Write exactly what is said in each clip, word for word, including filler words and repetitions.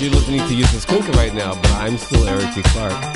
you're listening to Yusuf Kunka right now, but I'm still Eric D. Clark.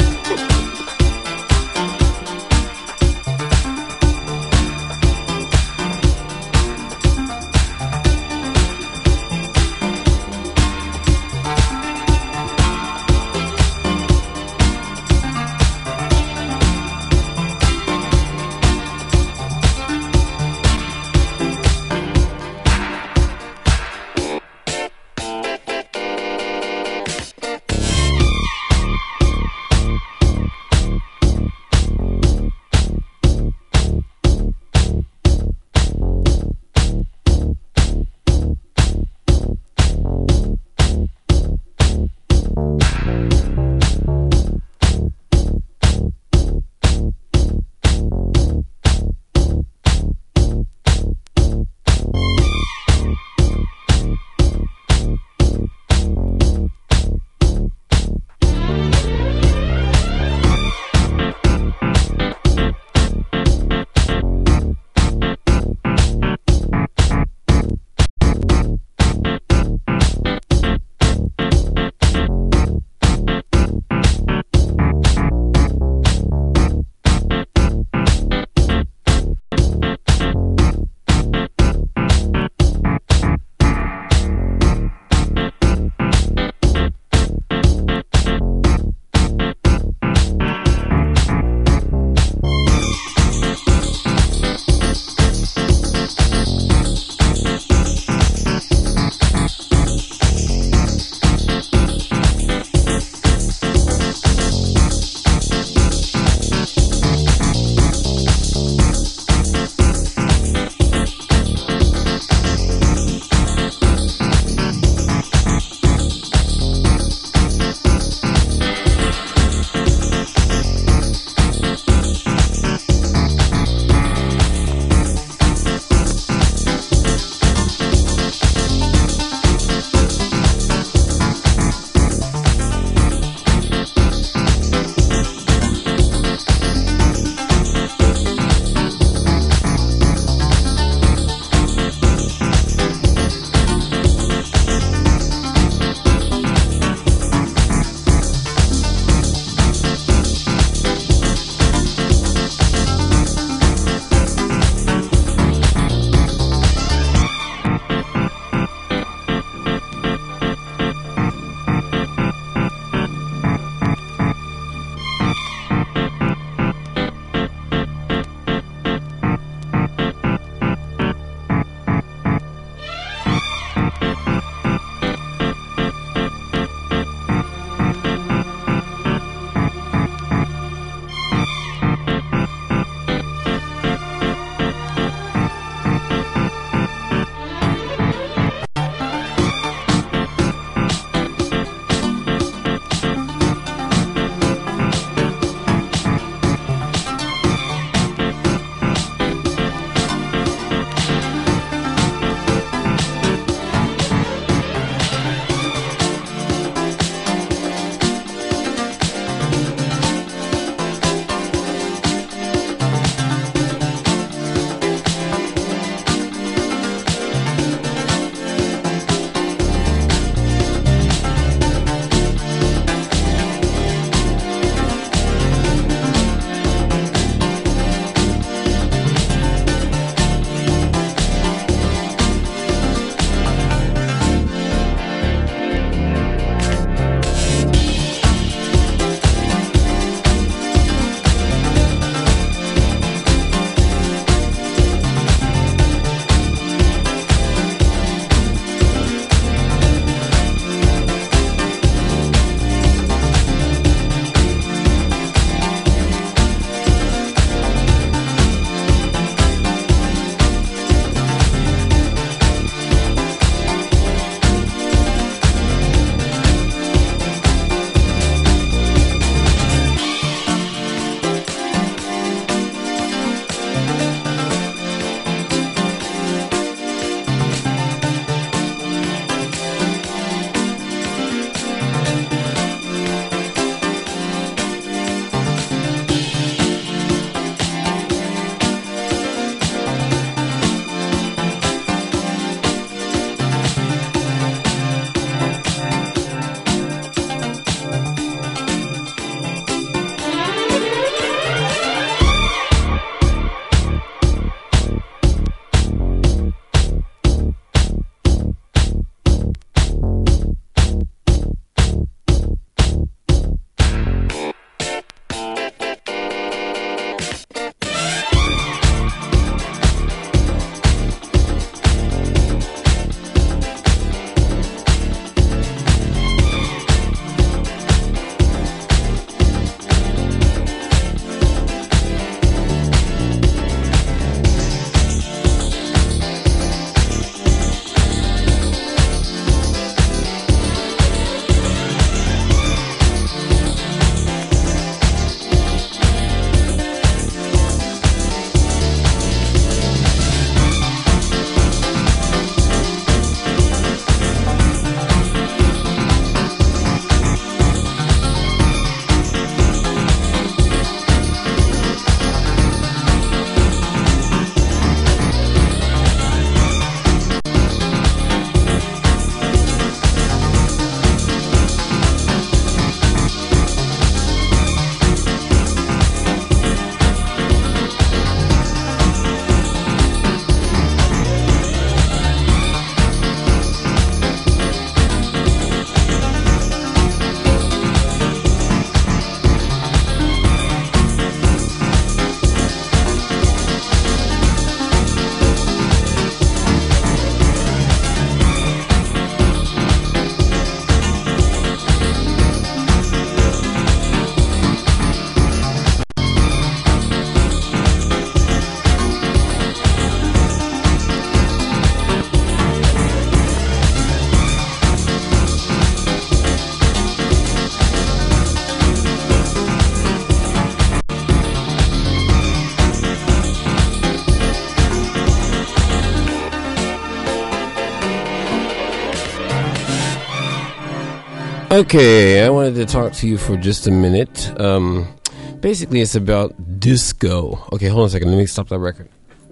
Okay, I wanted to talk to you for just a minute. Um, basically, it's about disco. Okay, hold on a second. Let me stop that record.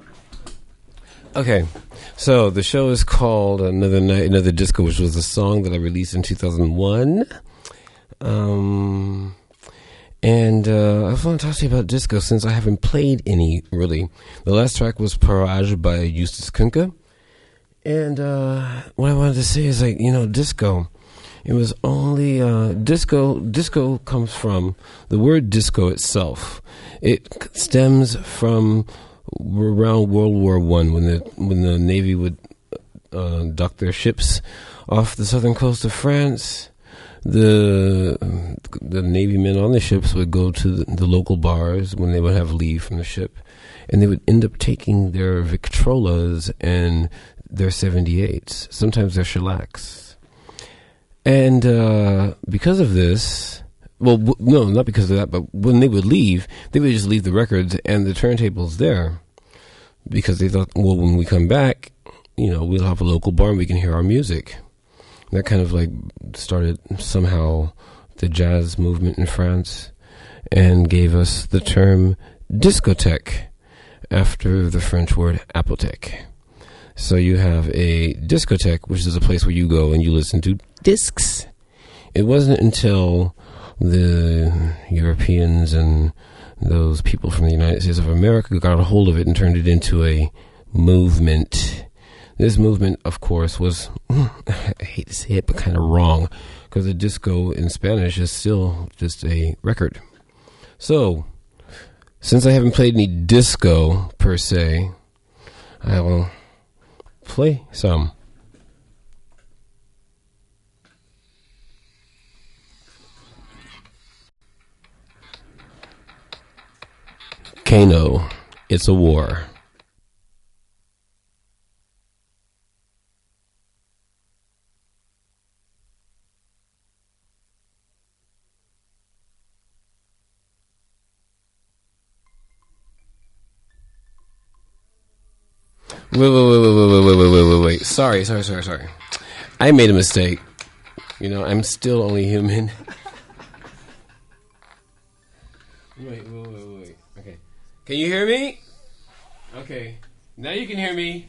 Okay, so the show is called Another Night, Another Disco, which was a song that I released in two thousand one. Um, and uh, I want to talk to you about disco since I haven't played any, really. The last track was Parage by Justus Kuhnke. And uh, what I wanted to say is, like, you know, disco. It was only uh, disco. Disco comes from the word disco itself. It stems from around World War One, when the when the Navy would uh, dock their ships off the southern coast of France. The the Navy men on the ships would go to the, the local bars when they would have leave from the ship, and they would end up taking their Victrolas and their seventy-eights, sometimes their shellacs. And uh, because of this, well, w- no, not because of that, but when they would leave, they would just leave the records and the turntables there, because they thought, well, when we come back, you know, we'll have a local bar and we can hear our music. And that kind of like started somehow the jazz movement in France and gave us the term discotheque after the French word apothèque. So you have a discotheque, which is a place where you go and you listen to discs. It wasn't until the Europeans and those people from the United States of America got a hold of it and turned it into a movement. This movement, of course, was, I hate to say it, but kind of wrong, because the disco in Spanish is still just a record. So, since I haven't played any disco, per se, I will play some. Kano, It's a War. Wait, wait, wait, wait, wait, wait, wait, wait, wait, wait. Sorry, sorry, sorry, sorry. I made a mistake. You know, I'm still only human. Wait, wait, wait, wait. Okay. Can you hear me? Okay. Now you can hear me.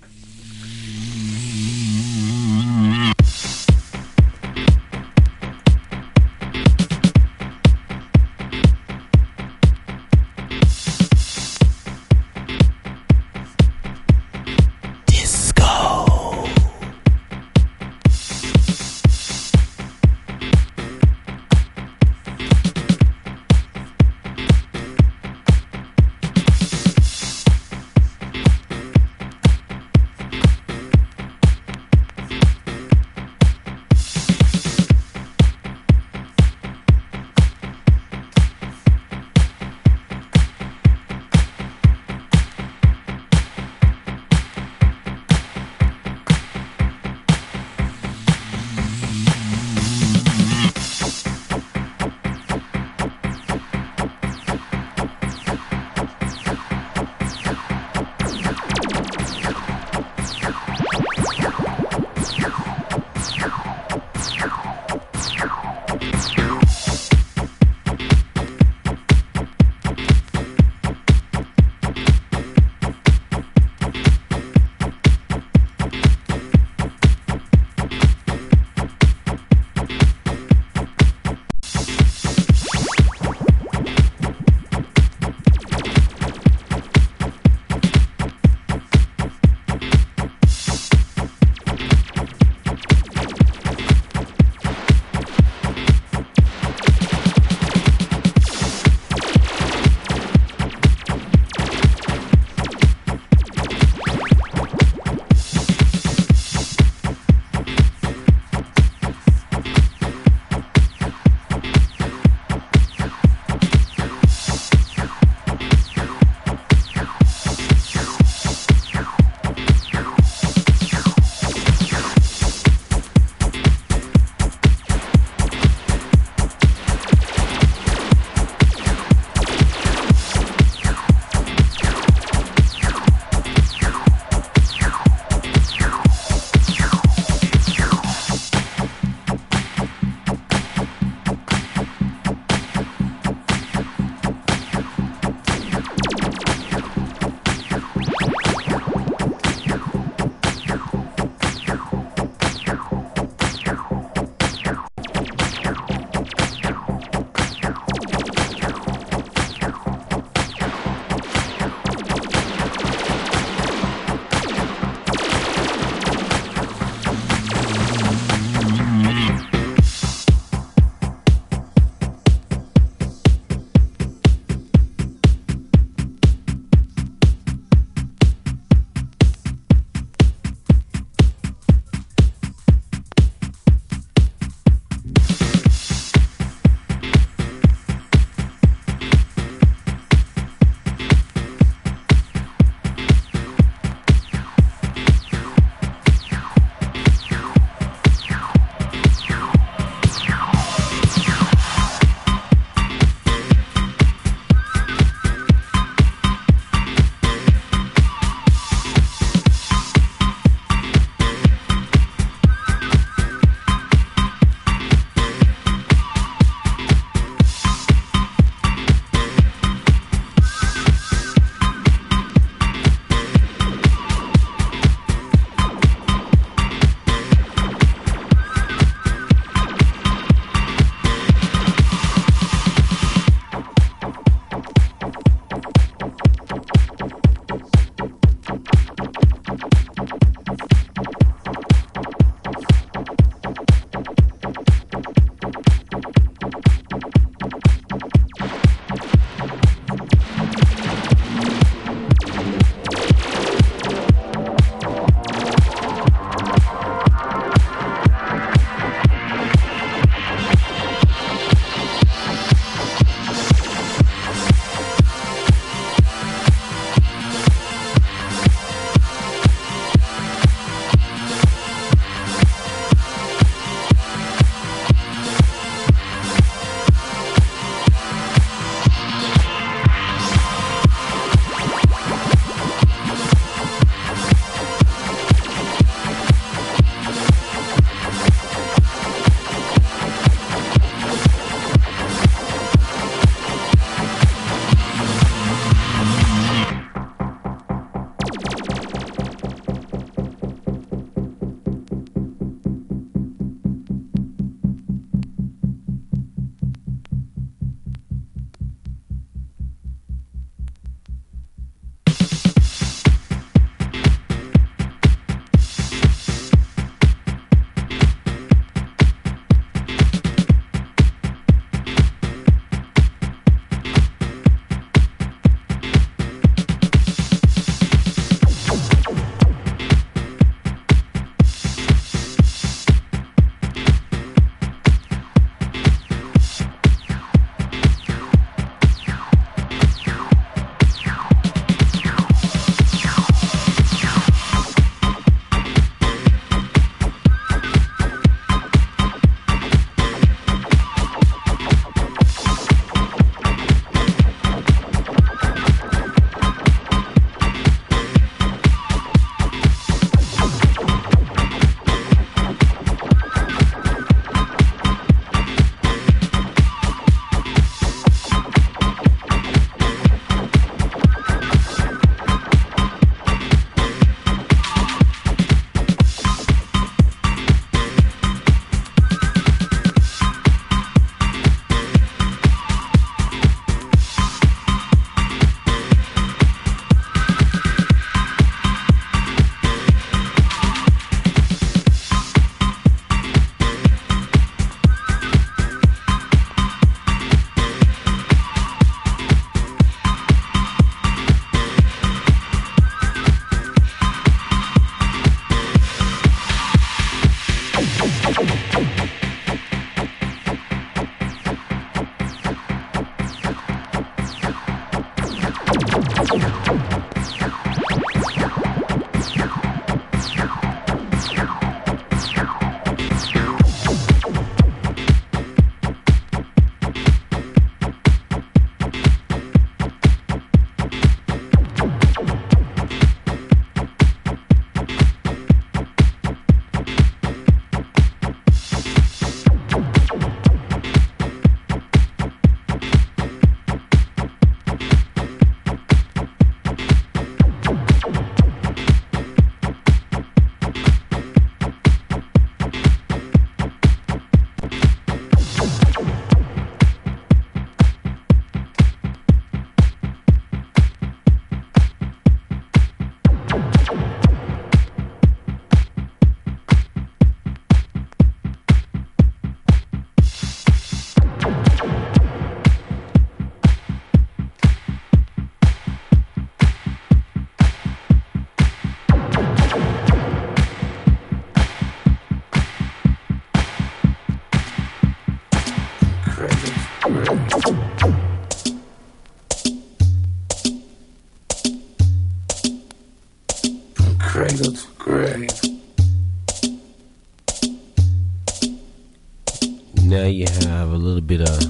Now you have a little bit of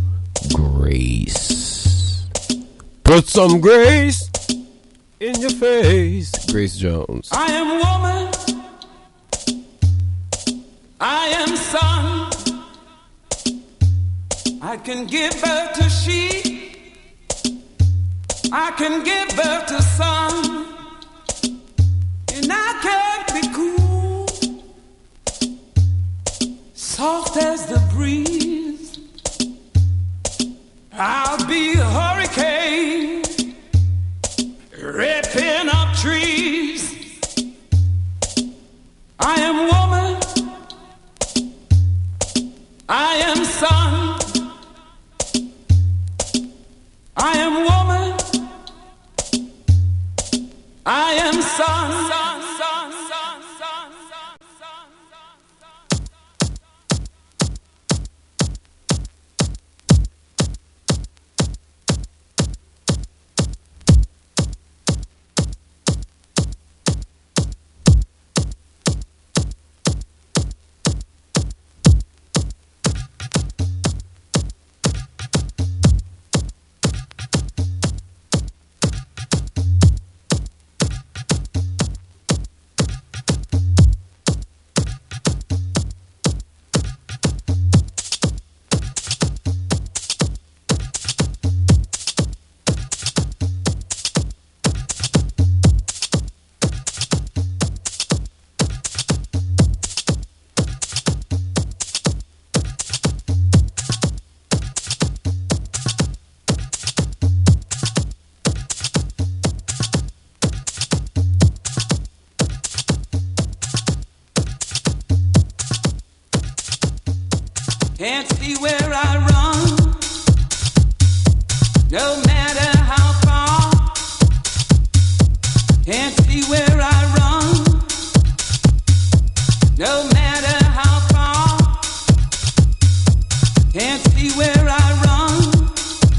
grace. Put some grace in your face. Grace Jones. I am woman. I am son. I can give birth to sheep. I can give birth to son. And I can be cool, soft as the breeze. I'll be a hurricane, ripping up trees. I am woman, I am son. I am woman, I am son. Can't see where I run, no matter how far. Can't see where I run, no matter how far. Can't see where I run,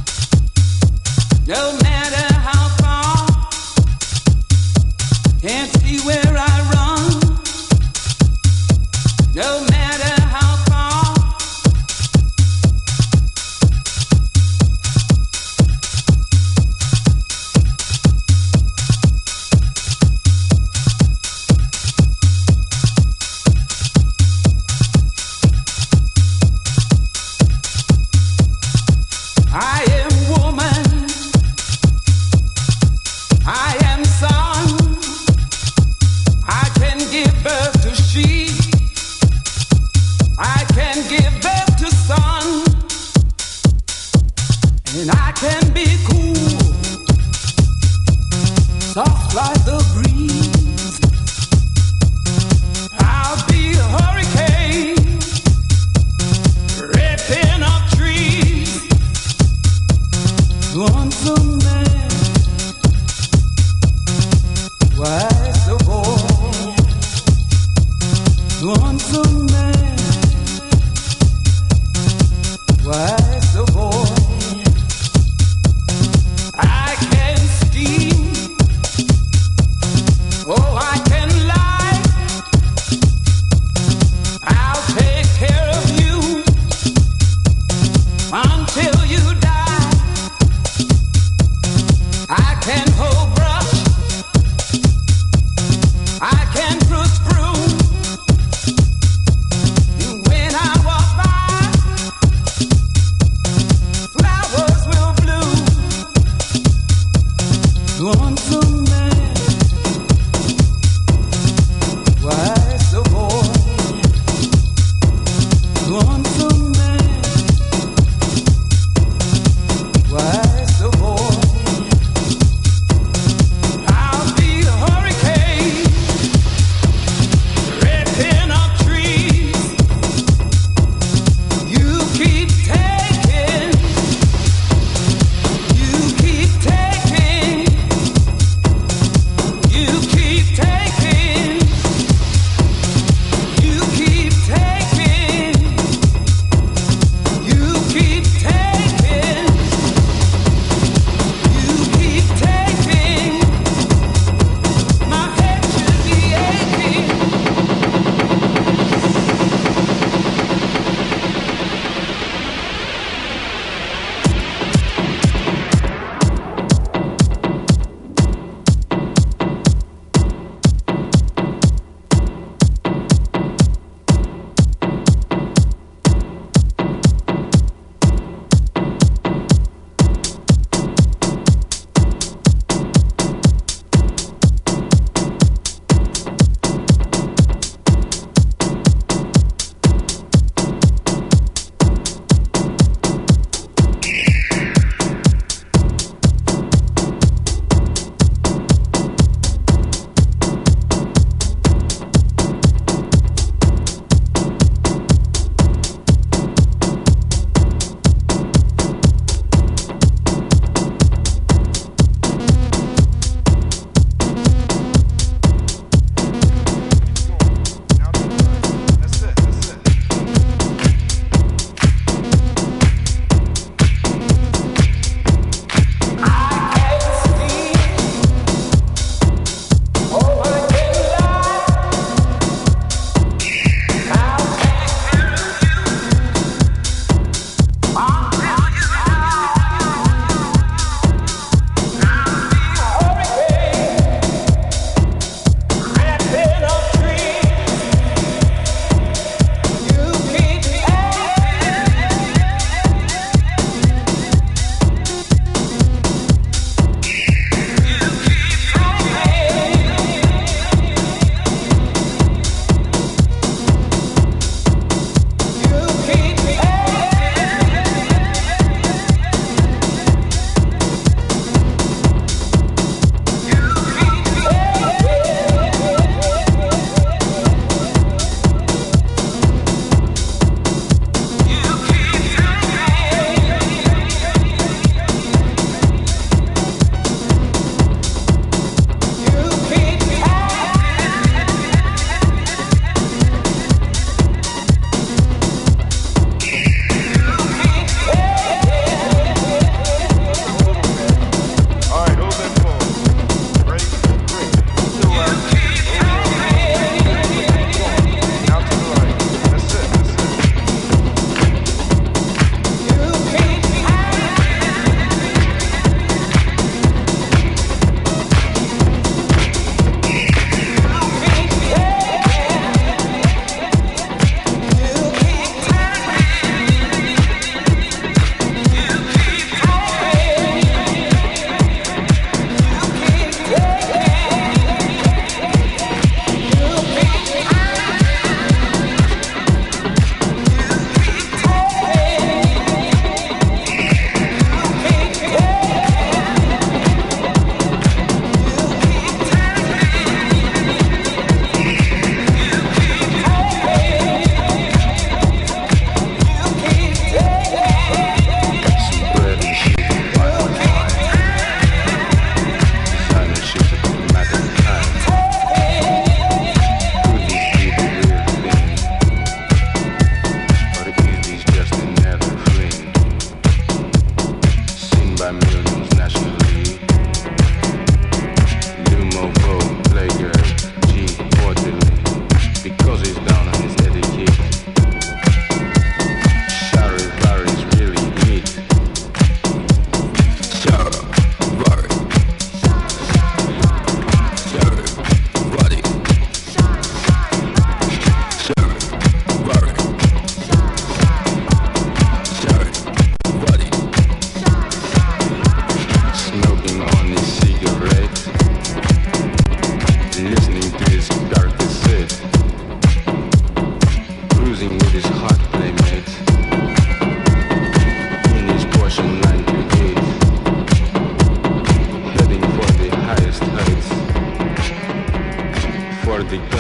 no matter how far. Can't see where I run, no matter how far. I am woman, I am son. I can give birth to sheep, I can give birth to son, and I can be cool, soft like the breeze. I'll be a hurricane, ripping up trees. Once a man, twice a boy. Once a man, twice a boy. I can steal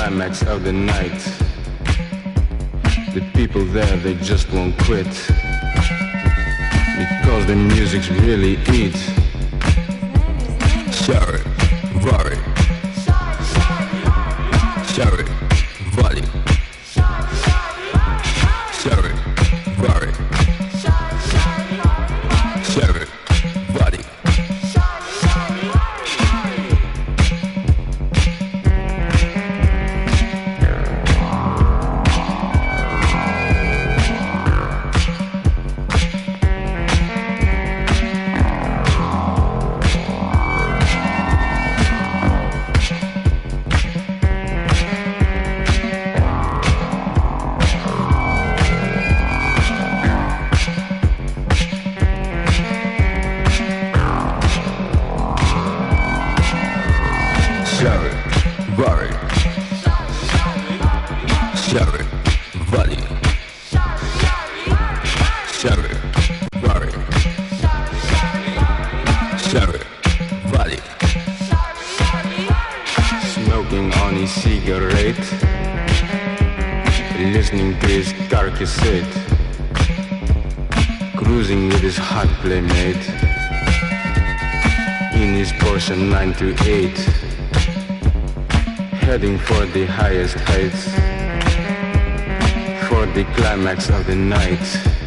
climax of the night. The people there, they just won't quit, because the music's really it. Shout it, worry. Shout it, volley. Shout it, worry. Shout it, volley. Listening to his car cassette, cruising with his hot playmate in his Porsche nine two eight, heading for the highest heights, for the climax of the night.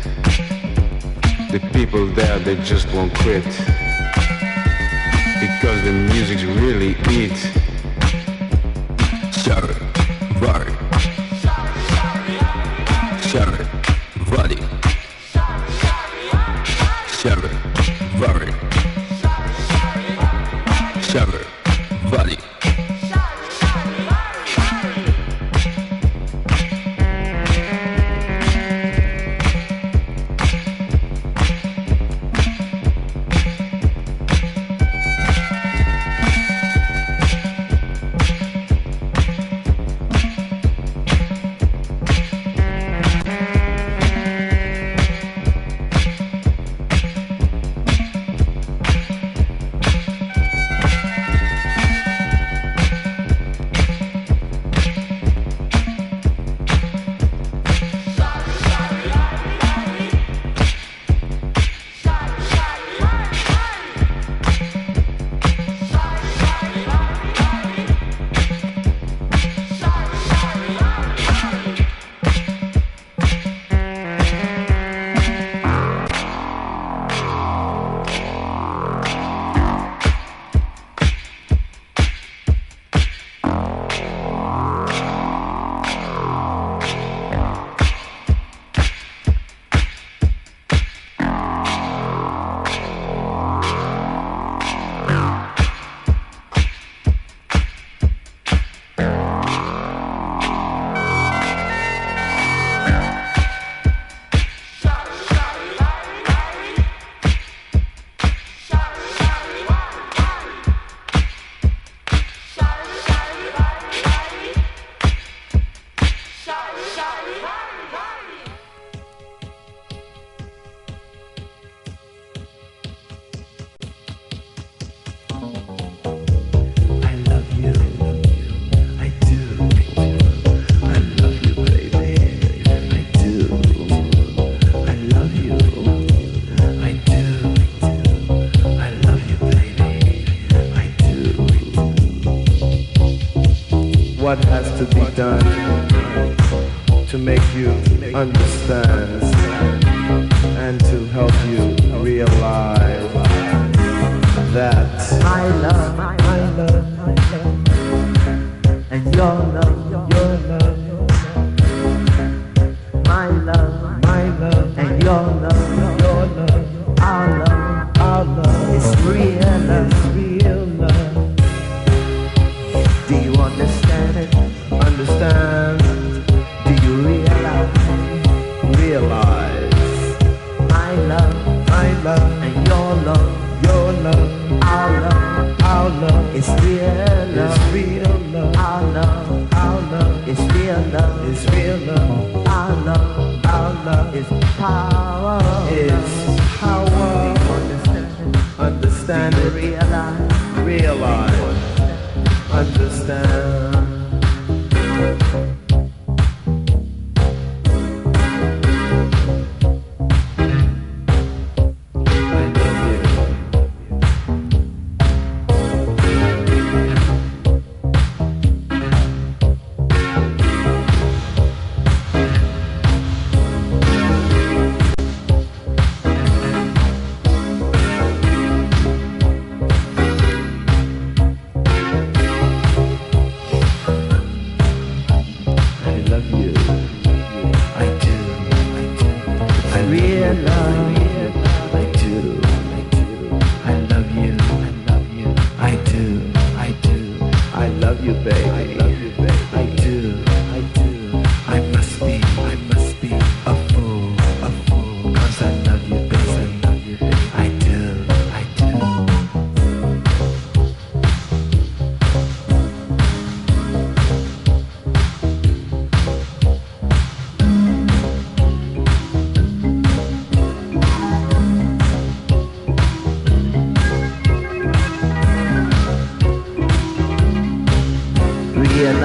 The people there, they just won't quit, because the music's really it. Shout it, rock it. Shout it, volley. Shout it, worry. Shout it, volley. What has to be done to make you understand and to help you realize that my love, my love, my love, and your love, your love, my love, my love, and your love, your love, our love, our love is real love, real love. Do you understand it? Understand? Do you realize? Realize My love, my love, and your love, your love, our love, our love is real love. is real love. Our love, Our love is real love. is real love. Our love, Our love is power. is power. Understand? Understand Do you it. realize? Realize. Understand.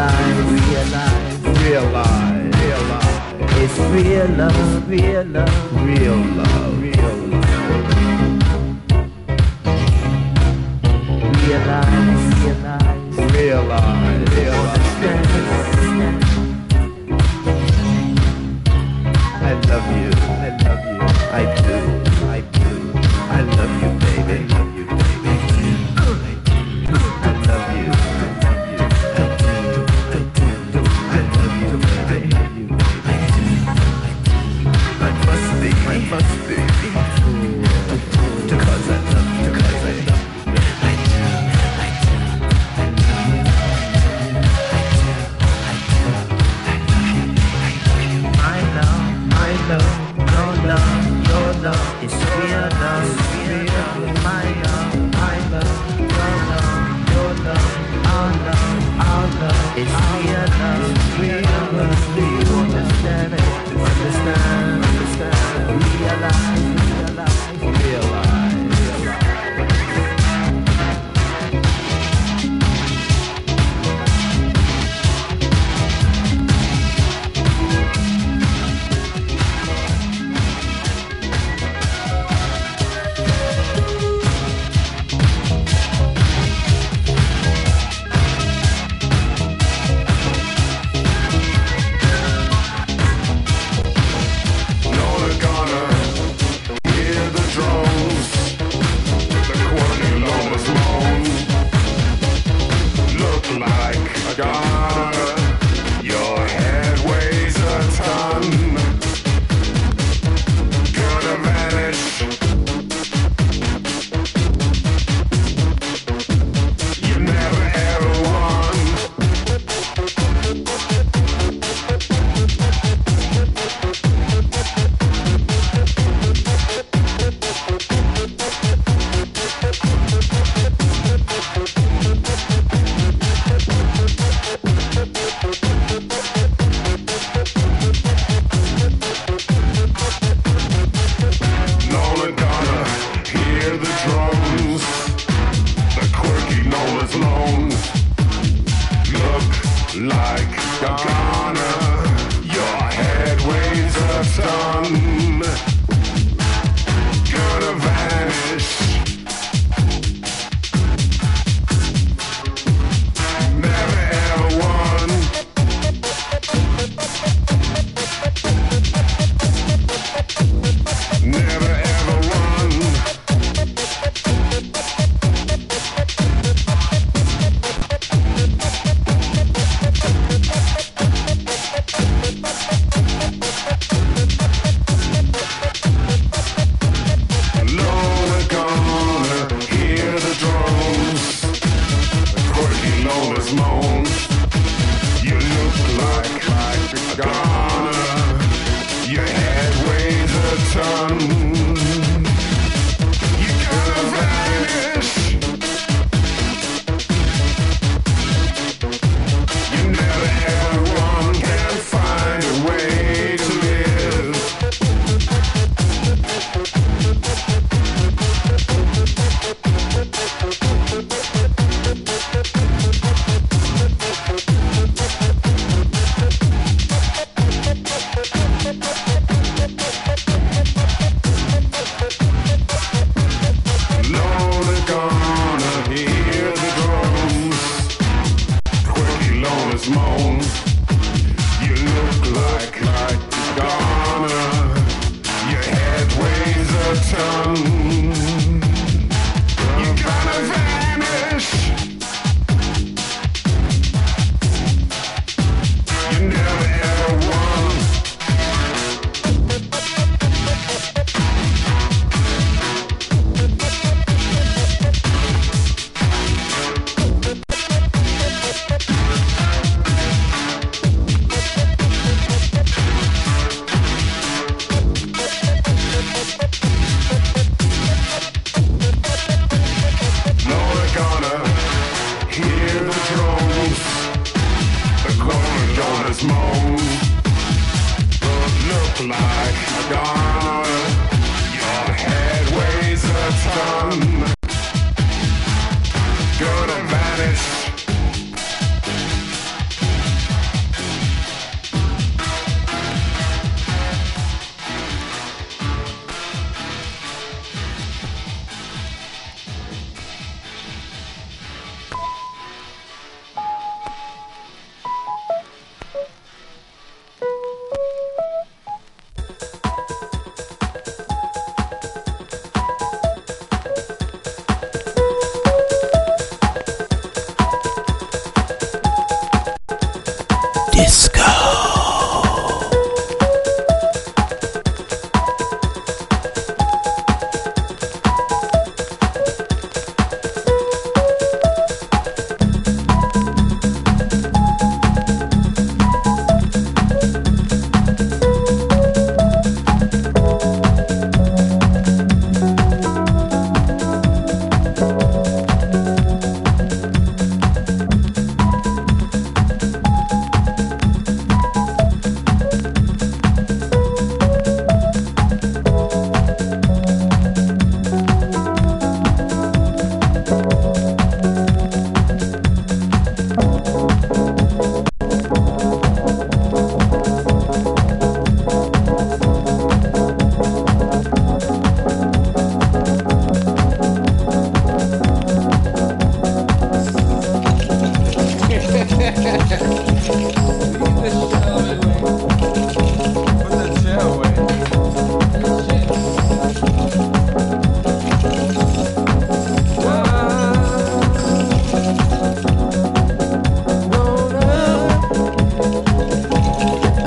realize, realize, realize, realize. It's real love, real love, real love, real love. Realize, realize, realize, realize. I love you, I love you, I do, I do. I love you, baby, I love you, baby. I love you, I love you, I do, I do. I love you, baby, I love you, baby. I must be, I must be a fool, because I love you, because I love you. It's real love, real my love, my love, your love, your love, our love, our love. It's real love, real love. Do you understand it? Understand, understand. Realize, realize, realize, realize.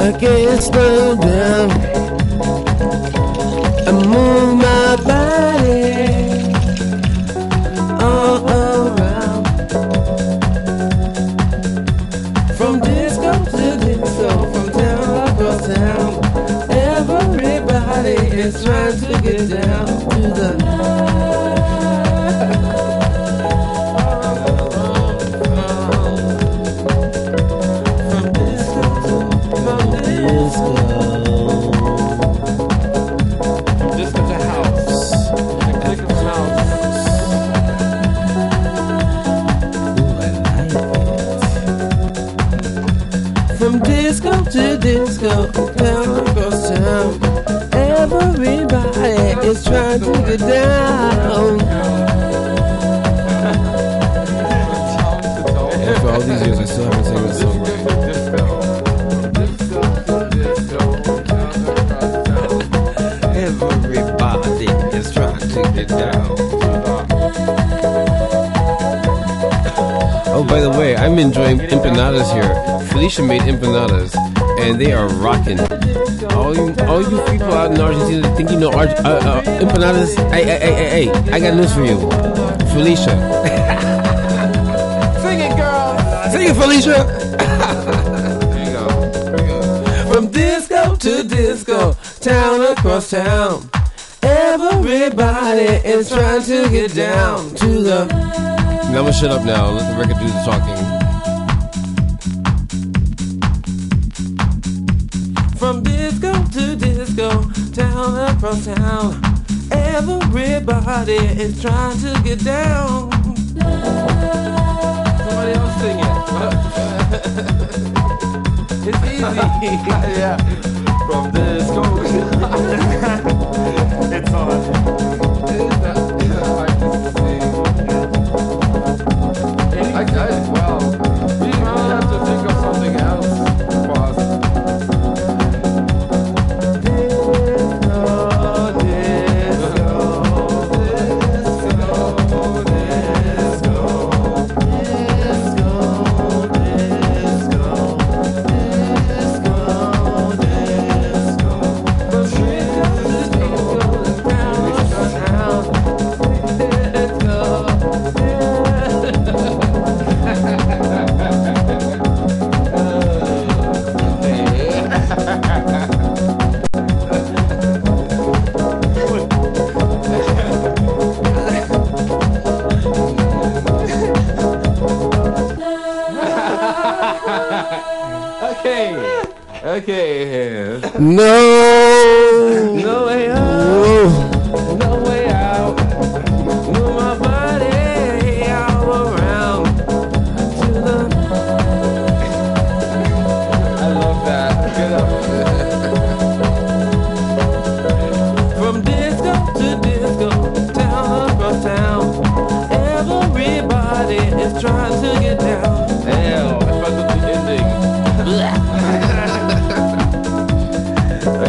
I can't slow down. I move my body all around. From disco to disco, from town across town. Everybody is trying to get down to the to disco, town across town. Everybody is trying to get down. After all these years, I still haven't seen this song right. Everybody is trying to get down. Oh, by the way, I'm enjoying empanadas here. Felicia made empanadas, and they are rocking. All you, all you people out in Argentina that think you know Ar- uh, uh, empanadas, hey, hey, hey, hey, hey, I got news for you. Felicia. Sing it, girl. Sing it, Felicia. There you go. There you go. From disco to disco, town across town. Everybody is trying to get down to the... Now I'm gonna shut up now. Let the record do the talking. From disco to disco, town across town. Everybody is trying to get down. Somebody else sing it. It's easy. Yeah. From disco. It's on. It's not, it's not hard to sing. I got it. Well, we, we have to think of something else for us. Okay. No. No way out. No way out. Move my body all around to the. I love that. Get up. From disco to disco, town across town. Everybody is trying to get down. Hell, if I could the ending.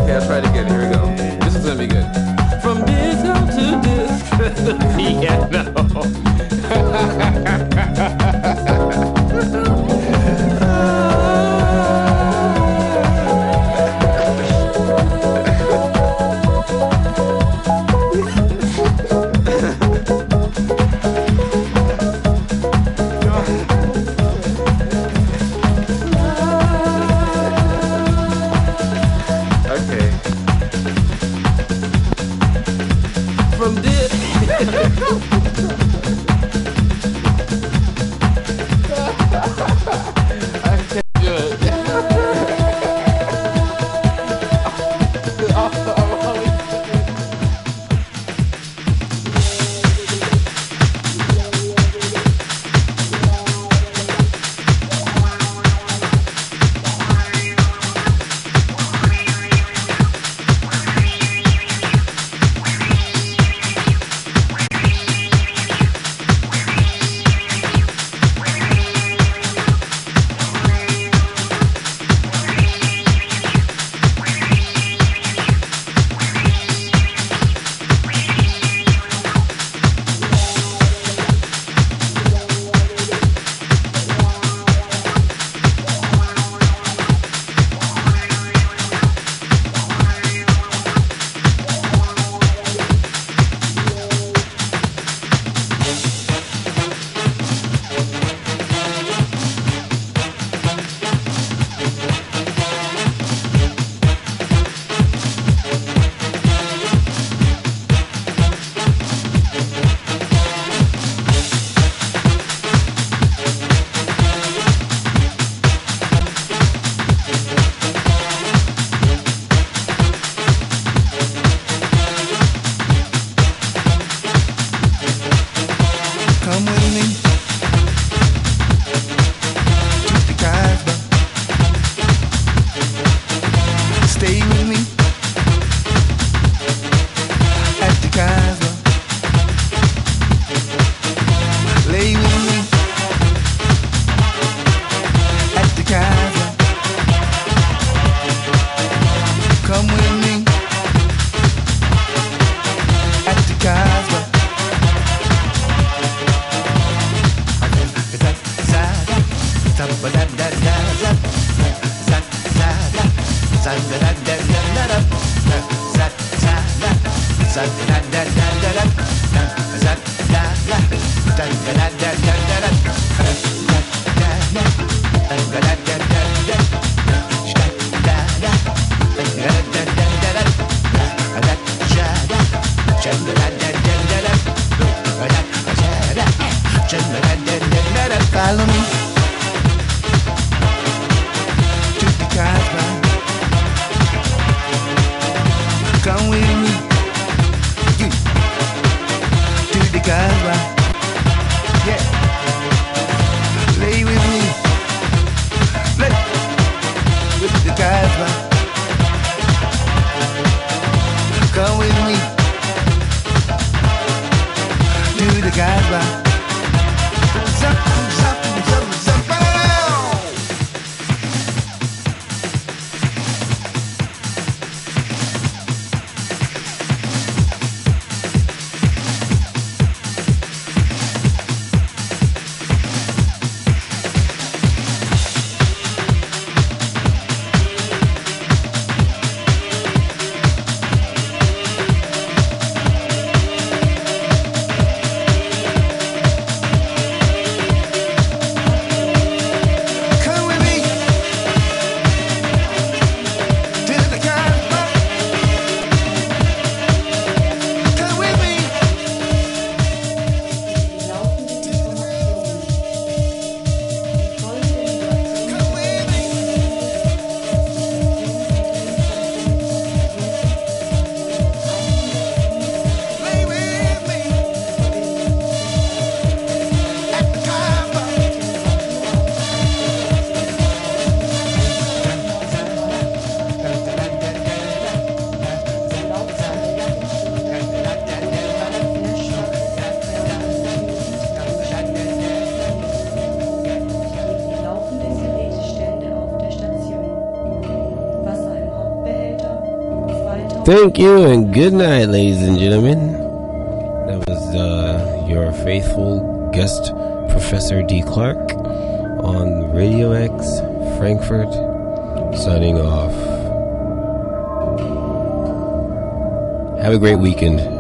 Follow me to the Casbah. Come with me you, to the Casbah. Yeah, lay with me, play with the Casbah. Come with me to the Casbah. Thank you and good night, ladies and gentlemen. That was uh, your faithful guest, Professor D. Clark, on Radio X Frankfurt, signing off. Have a great weekend.